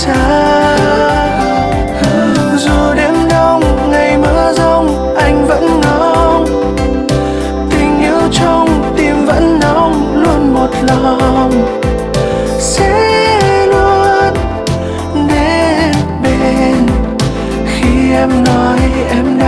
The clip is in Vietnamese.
xa. Dù đêm đông ngày mưa giông anh vẫn ngóng, tình yêu trong tim vẫn nóng luôn một lòng, sẽ luôn đến bên khi em nói em